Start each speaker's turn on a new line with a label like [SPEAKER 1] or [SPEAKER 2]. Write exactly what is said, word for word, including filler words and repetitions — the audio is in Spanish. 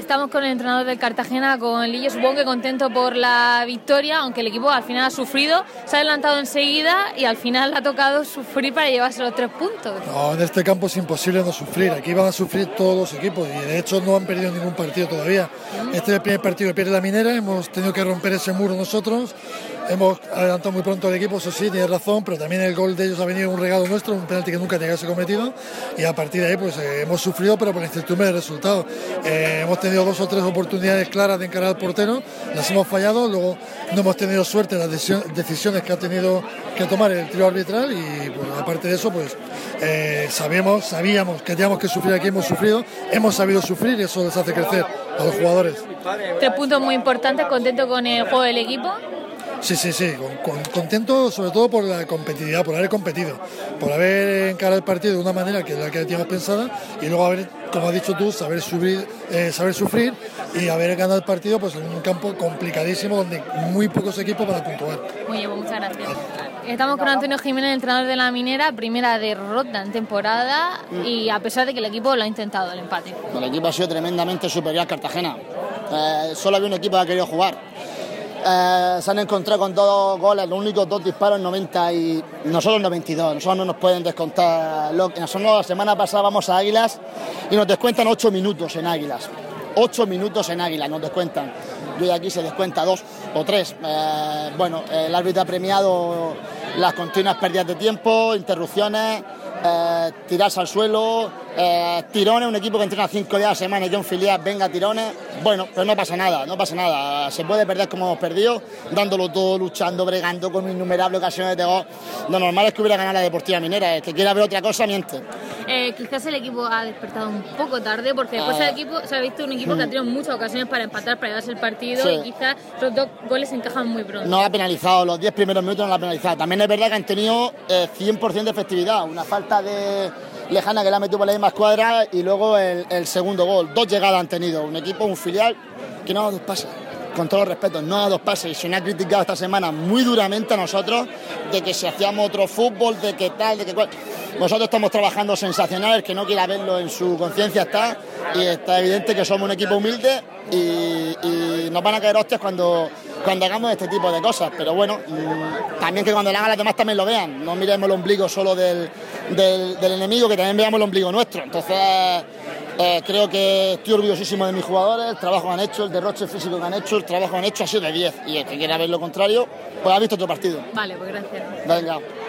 [SPEAKER 1] Estamos con el entrenador del Cartagena, con Lillo, supongo que contento por la victoria, aunque el equipo al final ha sufrido, se ha adelantado enseguida y al final le ha tocado sufrir para llevarse los tres puntos.
[SPEAKER 2] No, en este campo es imposible no sufrir, aquí van a sufrir todos los equipos y de hecho no han perdido ningún partido todavía. Este es el primer partido que pierde la Minera, hemos tenido que romper ese muro nosotros, hemos adelantado muy pronto al equipo, eso sí, tiene razón, pero también el gol de ellos ha venido un regalo nuestro, un penalti que nunca tenía que ser cometido y a partir de ahí pues eh, hemos sufrido, pero por la incertidumbre del resultado. Eh, hemos tenido dos o tres oportunidades claras de encarar al portero, las hemos fallado, luego no hemos tenido suerte en las decisiones que ha tenido que tomar el trío arbitral y pues, aparte de eso pues eh, sabíamos, sabíamos que teníamos que sufrir aquí, hemos sufrido, hemos sabido sufrir y eso les hace crecer a los jugadores.
[SPEAKER 1] Tres puntos muy importantes, contento con el juego del equipo.
[SPEAKER 2] Sí, sí, sí, con, con, contento sobre todo por la competitividad, por haber competido, por haber encarado el partido de una manera que es la que teníamos pensada y luego haber, como has dicho tú, saber, subir, eh, saber sufrir y haber ganado el partido pues en un campo complicadísimo donde muy pocos equipos van a puntuar.
[SPEAKER 1] Muy bien, muchas gracias. Estamos con Antonio Jiménez, entrenador de la Minera, primera derrota en temporada y a pesar de que el equipo lo ha intentado el empate.
[SPEAKER 3] El equipo ha sido tremendamente superior a Cartagena, eh, solo había un equipo que ha querido jugar. Eh, se han encontrado con dos goles, los únicos dos disparos en noventa y nosotros noventa y dos, nosotros no nos pueden descontar. Nosotros la semana pasada vamos a Águilas y nos descuentan ocho minutos en Águilas, ocho minutos en Águilas nos descuentan, y hoy aquí se descuenta dos o tres. Eh, bueno, el árbitro ha premiado las continuas pérdidas de tiempo, interrupciones, eh, tirarse al suelo, eh, tirones, un equipo que entrena cinco días a la semana y que un filial venga tirones, bueno, pero no pasa nada, no pasa nada, se puede perder como hemos perdido, dándolo todo, luchando, bregando con innumerables ocasiones de gol. Lo normal es que hubiera ganado la Deportiva Minera, el que quiera ver otra cosa miente.
[SPEAKER 1] Eh, quizás el equipo ha despertado un poco tarde porque después eh, el equipo se ha visto un equipo que ha tenido muchas ocasiones para empatar, para llevarse el partido sí. Y quizás los dos goles se encajan muy pronto.
[SPEAKER 3] No ha penalizado, los diez primeros minutos no lo ha penalizado. También es verdad que han tenido eh, cien por ciento de efectividad, una falta de lejana que la ha metido por la misma escuadra y luego el, el segundo gol. Dos llegadas han tenido, un equipo, un filial que no ha dado dos pases. Con todos los respetos, no ha dado dos pases y se nos ha criticado esta semana muy duramente a nosotros de que si hacíamos otro fútbol, de que tal, de que cual. Nosotros estamos trabajando sensacional, el que no quiera verlo en su conciencia está y está evidente que somos un equipo humilde y, y nos van a caer hostias cuando, cuando hagamos este tipo de cosas, pero bueno, mmm, también que cuando lo hagan los demás también lo vean, no miremos el ombligo solo del, del, del enemigo, que también veamos el ombligo nuestro. Entonces eh, creo que estoy orgullosísimo de mis jugadores, el trabajo que han hecho, el derroche físico que han hecho, el trabajo que han hecho ha sido de diez y el que quiera ver lo contrario pues ha visto otro partido.
[SPEAKER 1] Vale, pues gracias.
[SPEAKER 3] Venga.